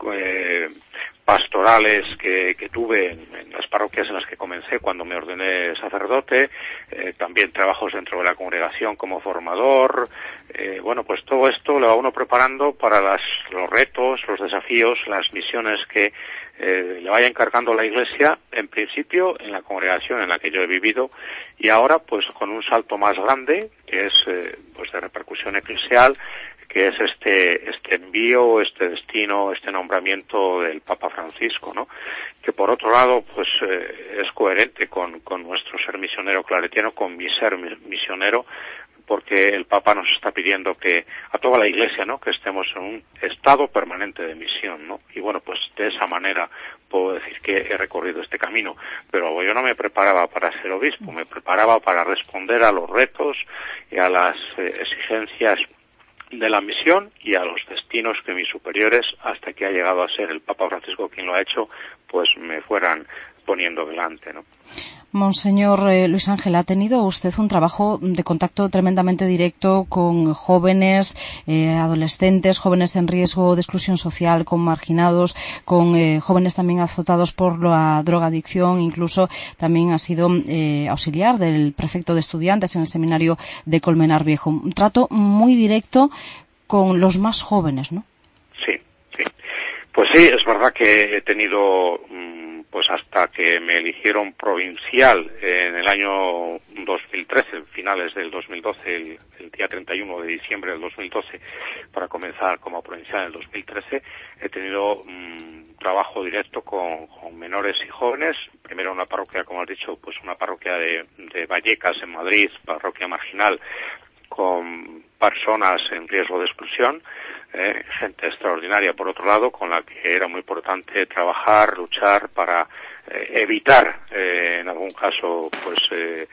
Speaker 12: pastorales que tuve en las parroquias en las que comencé cuando me ordené sacerdote, también trabajos dentro de la congregación como formador. Bueno, pues todo esto lo va uno preparando para los retos, los desafíos, las misiones que le vaya encargando la Iglesia, en principio en la congregación en la que yo he vivido, y ahora pues con un salto más grande, que es pues de repercusión eclesial, que es este envío, este destino, este nombramiento del Papa Francisco, ¿no? Que por otro lado, pues es coherente con nuestro ser misionero claretiano, con mi ser misionero, porque el Papa nos está pidiendo que a toda la Iglesia, ¿no?, que estemos en un estado permanente de misión, ¿no? Y bueno, pues de esa manera puedo decir que he recorrido este camino, pero yo no me preparaba para ser obispo, me preparaba para responder a los retos y a las exigencias de la misión y a los destinos que mis superiores, hasta que ha llegado a ser el Papa Francisco quien lo ha hecho, pues me fueran poniendo delante, ¿no?
Speaker 2: Monseñor Luis Ángel, ha tenido usted un trabajo de contacto tremendamente directo con jóvenes, adolescentes, jóvenes en riesgo de exclusión social, con marginados, con jóvenes también azotados por la drogadicción. Incluso también ha sido auxiliar del prefecto de estudiantes en el seminario de Colmenar Viejo. Un trato muy directo con los más jóvenes, ¿no?
Speaker 12: Sí. Pues sí, es verdad que he tenido, pues hasta que me eligieron provincial en el año 2013, finales del 2012, el día 31 de diciembre del 2012, para comenzar como provincial en el 2013, he tenido trabajo directo con menores y jóvenes. Primero una parroquia, como has dicho, pues una parroquia de Vallecas en Madrid, parroquia marginal, con personas en riesgo de exclusión, gente extraordinaria por otro lado, con la que era muy importante trabajar, luchar para evitar en algún caso pues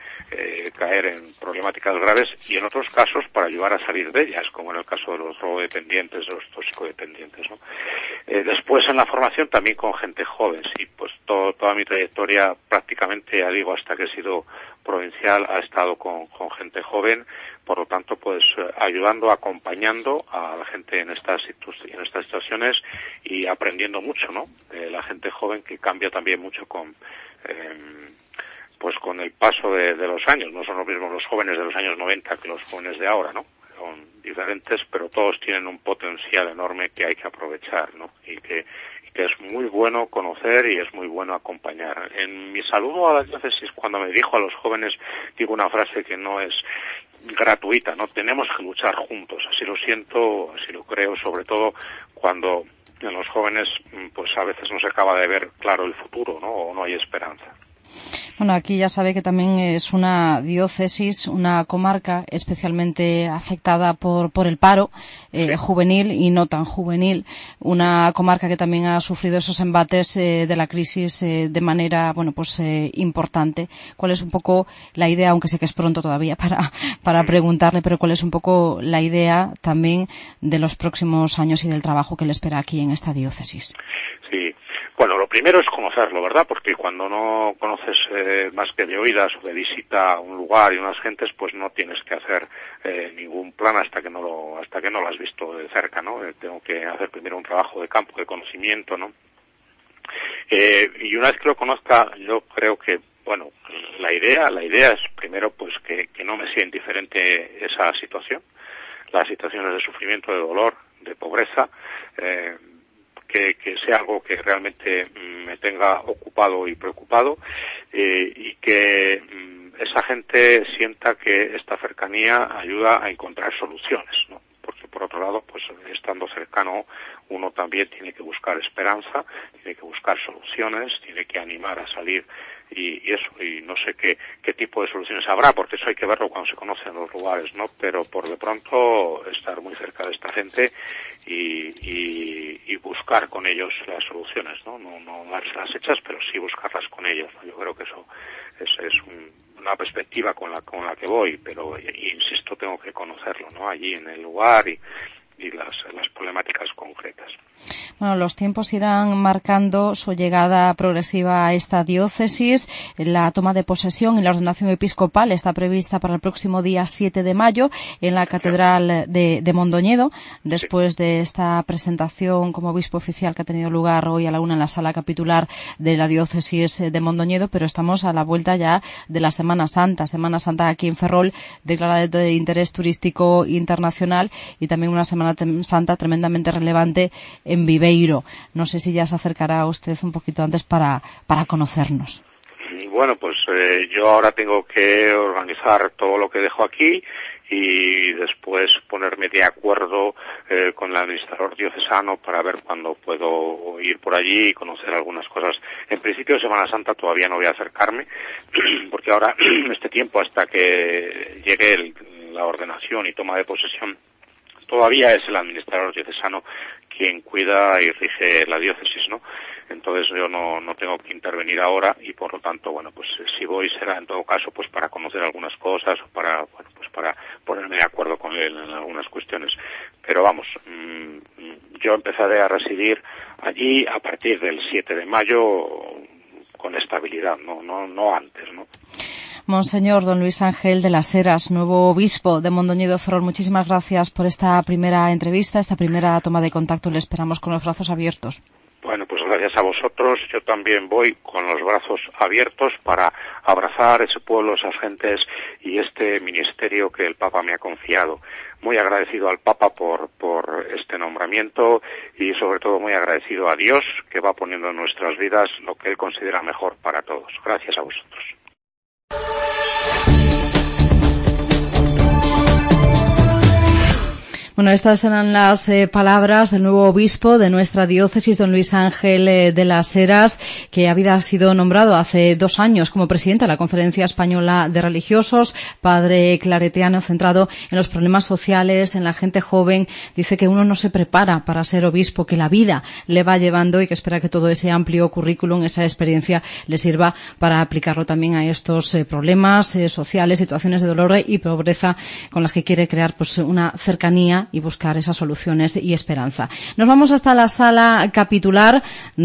Speaker 12: caer en problemáticas graves, y en otros casos para ayudar a salir de ellas, como en el caso de los drogodependientes, de los toxicodependientes, ¿no? Después en la formación también con gente joven, sí, pues toda mi trayectoria prácticamente, ya digo, hasta que he sido provincial, ha estado con gente joven, por lo tanto pues ayudando, acompañando a la gente en estas situaciones y aprendiendo mucho, ¿no? La gente joven, que cambia también mucho con el paso de los años. No son los mismos los jóvenes de los años 90 que los jóvenes de ahora, ¿no? Son diferentes, pero todos tienen un potencial enorme que hay que aprovechar, ¿no? Y que es muy bueno conocer y es muy bueno acompañar. En mi saludo a la diócesis, cuando me dirijo a los jóvenes, digo una frase que no es gratuita, ¿no? Tenemos que luchar juntos, así lo siento, así lo creo, sobre todo cuando en los jóvenes pues a veces no se acaba de ver claro el futuro, ¿no? O no hay esperanza.
Speaker 2: Bueno, aquí ya sabe que también es una diócesis, una comarca especialmente afectada por el paro juvenil y no tan juvenil, una comarca que también ha sufrido esos embates de la crisis de manera, importante. ¿Cuál es un poco la idea, aunque sé que es pronto todavía para preguntarle, pero cuál es un poco la idea también de los próximos años y del trabajo que le espera aquí en esta diócesis?
Speaker 12: Sí. Bueno, lo primero es conocerlo, ¿verdad? Porque cuando no conoces más que de oídas o de visita a un lugar y unas gentes, pues no tienes que hacer ningún plan hasta que no lo has visto de cerca, ¿no? Tengo que hacer primero un trabajo de campo, de conocimiento, ¿no? Y una vez que lo conozca, yo creo que, bueno, la idea es primero pues que no me sea indiferente esa situación, las situaciones de sufrimiento, de dolor, de pobreza, que sea algo que realmente me tenga ocupado y preocupado, y que esa gente sienta que esta cercanía ayuda a encontrar soluciones, ¿no? Porque por otro lado, pues estando cercano, uno también tiene que buscar esperanza, tiene que buscar soluciones, tiene que animar a salir y eso, y no sé qué tipo de soluciones habrá, porque eso hay que verlo cuando se conocen los lugares, ¿no? Pero por de pronto estar muy cerca de esta gente y buscar con ellos las soluciones, ¿no? No dárselas hechas, pero sí buscarlas con ellos, ¿no? Yo creo que eso es una perspectiva con la que voy, pero insisto, tengo que conocerlo, ¿no? Allí en el lugar y las problemáticas concretas.
Speaker 2: Bueno, los tiempos irán marcando su llegada progresiva a esta diócesis. La toma de posesión y la ordenación episcopal está prevista para el próximo día 7 de mayo en la Catedral de Mondoñedo, después de esta presentación como obispo oficial que ha tenido lugar hoy a la 1 en la sala capitular de la diócesis de Mondoñedo, pero estamos a la vuelta ya de la Semana Santa aquí en Ferrol, declarada de interés turístico internacional, y también una Semana Santa tremendamente relevante en Viveiro. No sé si ya se acercará usted un poquito antes para conocernos.
Speaker 12: Bueno, pues yo ahora tengo que organizar todo lo que dejo aquí y después ponerme de acuerdo con el administrador diocesano para ver cuándo puedo ir por allí y conocer algunas cosas. En principio de Semana Santa todavía no voy a acercarme, porque ahora este tiempo hasta que llegue la ordenación y toma de posesión todavía es el administrador diocesano quien cuida y rige la diócesis, ¿no? Entonces yo no tengo que intervenir ahora y por lo tanto, bueno, pues si voy será en todo caso pues para conocer algunas cosas o para ponerme de acuerdo con él en algunas cuestiones. Pero vamos, yo empezaré a residir allí a partir del 7 de mayo con estabilidad, no antes, ¿no?
Speaker 2: Monseñor don Luis Ángel de las Heras, nuevo obispo de Mondoñedo Ferrol, muchísimas gracias por esta primera entrevista, esta primera toma de contacto. Le esperamos con los brazos abiertos.
Speaker 12: Bueno, pues gracias a vosotros. Yo también voy con los brazos abiertos para abrazar ese pueblo, esas gentes y este ministerio que el Papa me ha confiado. Muy agradecido al Papa por este nombramiento y sobre todo muy agradecido a Dios que va poniendo en nuestras vidas lo que Él considera mejor para todos. Gracias a vosotros.
Speaker 2: Bueno, estas eran las palabras del nuevo obispo de nuestra diócesis, don Luis Ángel de las Heras, que había sido nombrado hace 2 años como presidente de la Conferencia Española de Religiosos, padre claretiano centrado en los problemas sociales, en la gente joven. Dice que uno no se prepara para ser obispo, que la vida le va llevando y que espera que todo ese amplio currículum, esa experiencia, le sirva para aplicarlo también a estos problemas sociales, situaciones de dolor y pobreza con las que quiere crear pues una cercanía y buscar esas soluciones y esperanza. Nos vamos hasta la sala capitular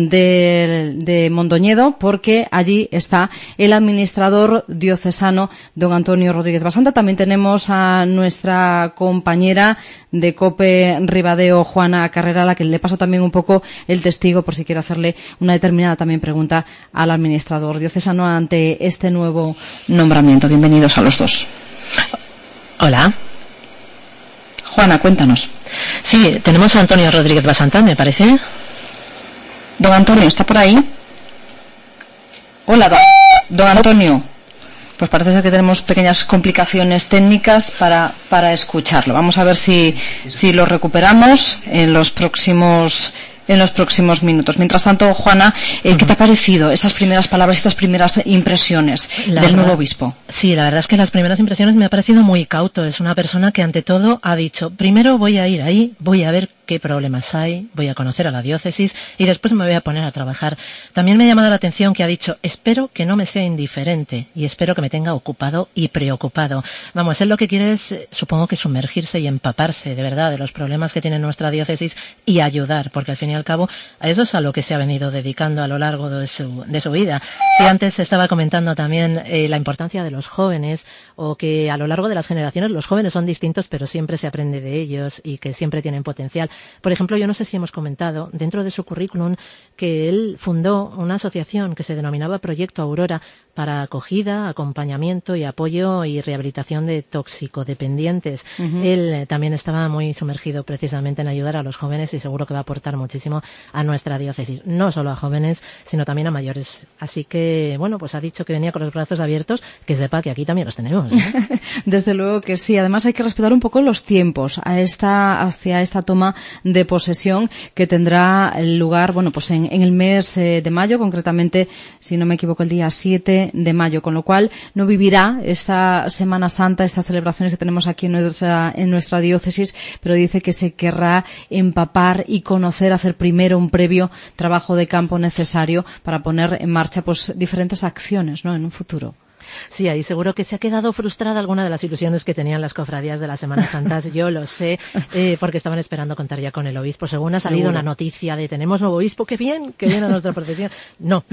Speaker 2: de Mondoñedo porque allí está el administrador diocesano don Antonio Rodríguez Basanta. También tenemos a nuestra compañera de COPE Ribadeo, Juana Carrera, a la que le paso también un poco el testigo por si quiere hacerle una determinada también pregunta al administrador diocesano ante este nuevo nombramiento. Bienvenidos a los dos.
Speaker 10: Hola.
Speaker 2: Juana, cuéntanos.
Speaker 10: Sí, tenemos a Antonio Rodríguez Basanta, me parece.
Speaker 2: Don Antonio, ¿está por ahí? Hola, don Antonio. Pues parece ser que tenemos pequeñas complicaciones técnicas para escucharlo. Vamos a ver si lo recuperamos en los próximos minutos. Mientras tanto, Juana, ¿qué te ha parecido estas primeras palabras, estas primeras impresiones del nuevo obispo?
Speaker 10: Sí, la verdad es que las primeras impresiones me ha parecido muy cauto. Es una persona que ante todo ha dicho, primero voy a ir ahí, voy a ver qué problemas hay, voy a conocer a la diócesis y después me voy a poner a trabajar. También me ha llamado la atención que ha dicho, espero que no me sea indiferente y espero que me tenga ocupado y preocupado. Vamos, él lo que quiere es, supongo que sumergirse y empaparse de verdad de los problemas que tiene nuestra diócesis y ayudar, porque al fin y al cabo a eso es a lo que se ha venido dedicando a lo largo de su vida. Si antes se estaba comentando también la importancia de los jóvenes o que a lo largo de las generaciones los jóvenes son distintos pero siempre se aprende de ellos y que siempre tienen potencial. Por ejemplo, yo no sé si hemos comentado dentro de su currículum que él fundó una asociación que se denominaba Proyecto Aurora para acogida, acompañamiento y apoyo y rehabilitación de toxicodependientes. Él también estaba muy sumergido precisamente en ayudar a los jóvenes y seguro que va a aportar muchísimo a nuestra diócesis, no solo a jóvenes, sino también a mayores. Así que, bueno, pues ha dicho que venía con los brazos abiertos, que sepa que aquí también los tenemos, ¿eh?
Speaker 2: Desde luego que sí. Además hay que respetar un poco los tiempos hacia esta toma de posesión que tendrá lugar, bueno, pues en el mes de mayo, concretamente, si no me equivoco, el día 7 de mayo, con lo cual no vivirá esta Semana Santa, estas celebraciones que tenemos aquí en nuestra diócesis, pero dice que se querrá empapar y conocer, hacer primero un previo trabajo de campo necesario para poner en marcha pues diferentes acciones, ¿no?, en un futuro.
Speaker 10: Sí, ahí seguro que se ha quedado frustrada alguna de las ilusiones que tenían las cofradías de las Semanas Santas. Yo lo sé, porque estaban esperando contar ya con el obispo. Según ha salido una noticia de tenemos nuevo obispo, qué bien a nuestra procesión. No.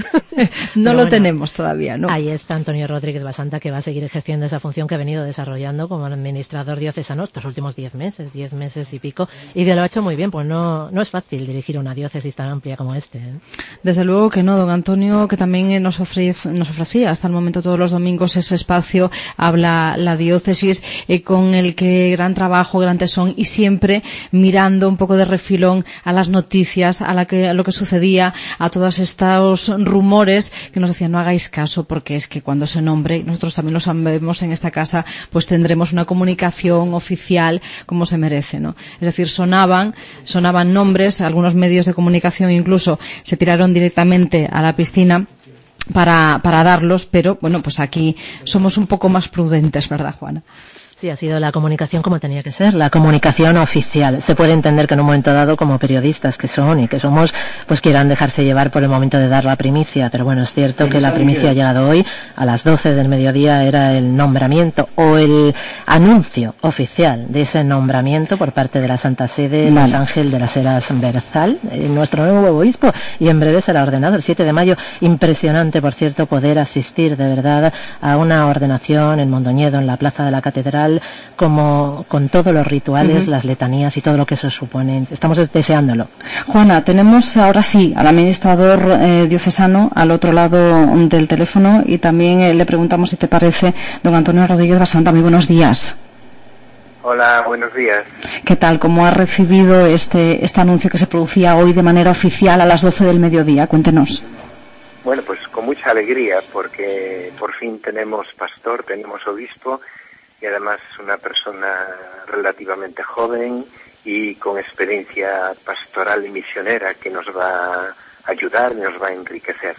Speaker 2: No lo tenemos todavía, ¿no?
Speaker 10: Ahí está Antonio Rodríguez Basanta, que va a seguir ejerciendo esa función que ha venido desarrollando como administrador diocesano estos últimos 10 meses y pico, y que lo ha hecho muy bien, pues no es fácil dirigir una diócesis tan amplia como este, ¿eh?
Speaker 2: Desde luego que no, don Antonio, que también nos ofrecía hasta el momento todos los domingos domingos ese espacio Habla la Diócesis, con el que gran trabajo, gran tesón, y siempre mirando un poco de refilón a las noticias, a lo que sucedía, a todos estos rumores que nos decían no hagáis caso, porque es que cuando se nombre, nosotros también lo sabemos en esta casa, pues tendremos una comunicación oficial como se merece, ¿no? Es decir, sonaban nombres, algunos medios de comunicación incluso se tiraron directamente a la piscina para darlos, pero bueno, pues aquí somos un poco más prudentes, ¿verdad, Juana?
Speaker 10: Sí, ha sido la comunicación como tenía que ser, la comunicación oficial. Se puede entender que en un momento dado, como periodistas que son y que somos, pues quieran dejarse llevar por el momento de dar la primicia. Pero bueno, es cierto que la primicia ha llegado hoy. A las 12 del mediodía era el nombramiento o el anuncio oficial de ese nombramiento por parte de la Santa Sede, Luis Ángel de las Heras Berzal, nuestro nuevo obispo, y en breve será ordenado el 7 de mayo. Impresionante, por cierto, poder asistir de verdad a una ordenación en Mondoñedo, en la plaza de la Catedral, como con todos los rituales, las letanías y todo lo que eso supone. Estamos deseándolo.
Speaker 2: Juana, tenemos ahora sí al administrador diocesano al otro lado del teléfono y también le preguntamos si te parece don Antonio Rodríguez Basanta. Muy buenos días.
Speaker 11: Hola, buenos días.
Speaker 2: ¿Qué tal? ¿Cómo ha recibido este anuncio que se producía hoy de manera oficial a las 12 del mediodía? Cuéntenos.
Speaker 11: Bueno, pues con mucha alegría, porque por fin tenemos pastor, tenemos obispo, y además una persona relativamente joven y con experiencia pastoral y misionera que nos va a ayudar y nos va a enriquecer.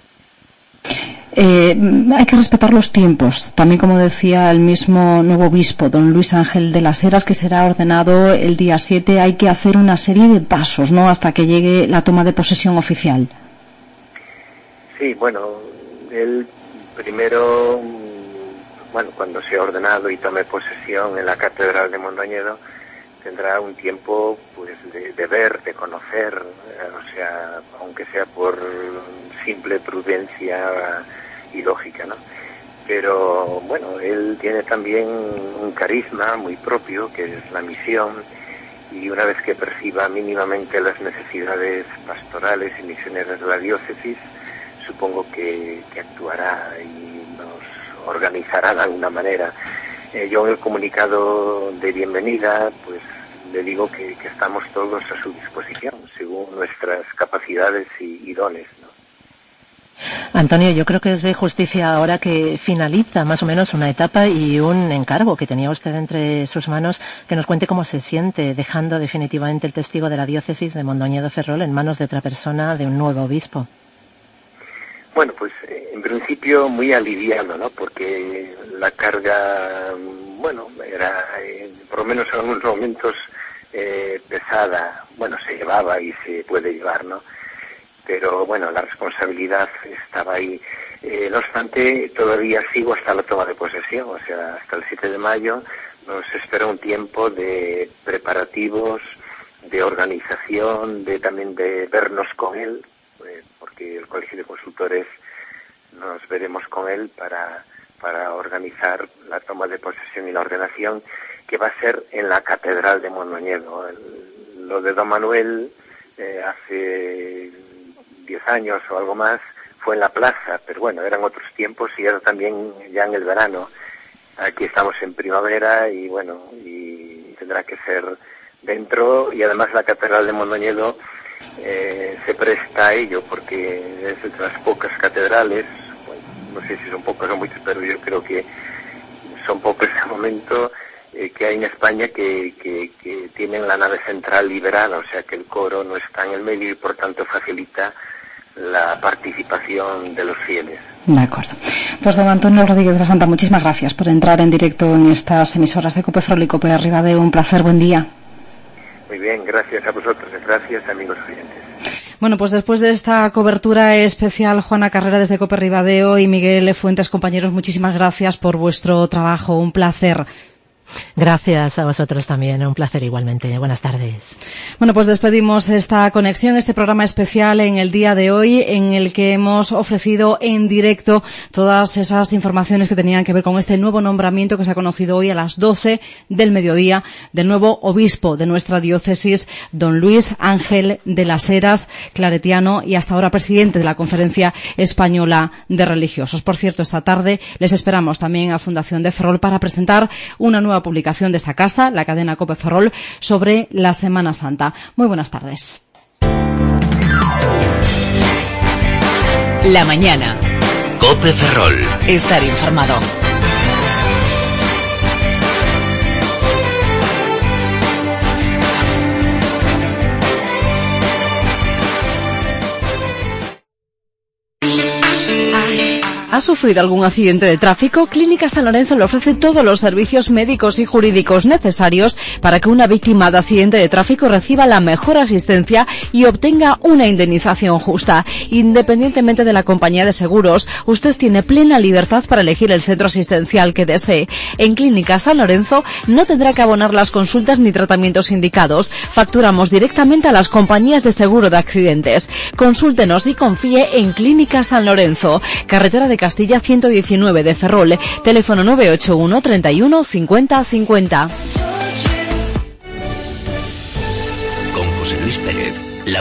Speaker 2: Hay que respetar los tiempos, también como decía el mismo nuevo obispo, don Luis Ángel de las Heras, que será ordenado el día 7, hay que hacer una serie de pasos, ¿no?, hasta que llegue la toma de posesión oficial.
Speaker 11: Sí, bueno, él primero, cuando sea ordenado y tome posesión en la Catedral de Mondoñedo, tendrá un tiempo pues de ver, de conocer, o sea, aunque sea por simple prudencia y lógica, ¿no? Pero bueno, él tiene también un carisma muy propio, que es la misión, y una vez que perciba mínimamente las necesidades pastorales y misioneras de la diócesis, supongo que actuará y nos organizará de alguna manera. Yo en el comunicado de bienvenida, pues le digo que estamos todos a su disposición, según nuestras capacidades y dones, ¿no?
Speaker 10: Antonio, yo creo que es de justicia ahora que finaliza más o menos una etapa y un encargo que tenía usted entre sus manos, que nos cuente cómo se siente dejando definitivamente el testigo de la diócesis de Mondoñedo Ferrol en manos de otra persona, de un nuevo obispo.
Speaker 11: Bueno, pues en principio muy aliviado, ¿no? Porque la carga, era por lo menos en algunos momentos pesada. Bueno, se llevaba y se puede llevar, ¿no? Pero bueno, la responsabilidad estaba ahí. No obstante, todavía sigo hasta la toma de posesión, o sea, hasta el 7 de mayo nos espera un tiempo de preparativos, de organización, también de vernos con él, porque el Colegio de Consultores nos veremos con él para organizar la toma de posesión y la ordenación, que va a ser en la Catedral de Mondoñedo. Lo de Don Manuel hace 10 años o algo más fue en la plaza, pero bueno, eran otros tiempos y era también ya en el verano. Aquí estamos en primavera y bueno, y tendrá que ser dentro, y además la Catedral de Mondoñedo se presta a ello porque es de las pocas catedrales, no sé si son pocas o muchas, pero yo creo que son pocas de momento que hay en España que tienen la nave central liberada, o sea que el coro no está en el medio y por tanto facilita la participación de los fieles.
Speaker 2: De acuerdo. Pues don Antonio Rodríguez Basanta, muchísimas gracias por entrar en directo en estas emisoras de Cope Ferrol y Cope Ribadeo. Un placer, buen día.
Speaker 11: Muy bien, gracias a vosotros, gracias amigos oyentes.
Speaker 2: Bueno, pues después de esta cobertura especial, Juana Carrera desde Cope Ribadeo y Miguel Fuentes, compañeros, muchísimas gracias por vuestro trabajo, un placer.
Speaker 10: Gracias a vosotros también, un placer igualmente. Buenas tardes.
Speaker 2: Bueno, pues despedimos esta conexión, este programa especial en el día de hoy, en el que hemos ofrecido en directo todas esas informaciones que tenían que ver con este nuevo nombramiento que se ha conocido hoy a las 12 del mediodía del nuevo obispo de nuestra diócesis, don Luis Ángel de las Heras, claretiano y hasta ahora presidente de la Conferencia Española de Religiosos. Por cierto, esta tarde les esperamos también a Fundación de Ferrol para presentar una nueva publicación de esta casa, la cadena COPE Ferrol, sobre la Semana Santa. Muy buenas tardes.
Speaker 7: La mañana.
Speaker 13: COPE Ferrol.
Speaker 7: Estar informado.
Speaker 2: ¿Ha sufrido algún accidente de tráfico? Clínica San Lorenzo le ofrece todos los servicios médicos y jurídicos necesarios para que una víctima de accidente de tráfico reciba la mejor asistencia y obtenga una indemnización justa. Independientemente de la compañía de seguros, usted tiene plena libertad para elegir el centro asistencial que desee. En Clínica San Lorenzo no tendrá que abonar las consultas ni tratamientos indicados. Facturamos directamente a las compañías de seguro de accidentes. Consúltenos y confíe en Clínica San Lorenzo. Carretera de Castilla 119 de Ferrol, teléfono 981 31 50 50.
Speaker 13: Con José Luis Pérez.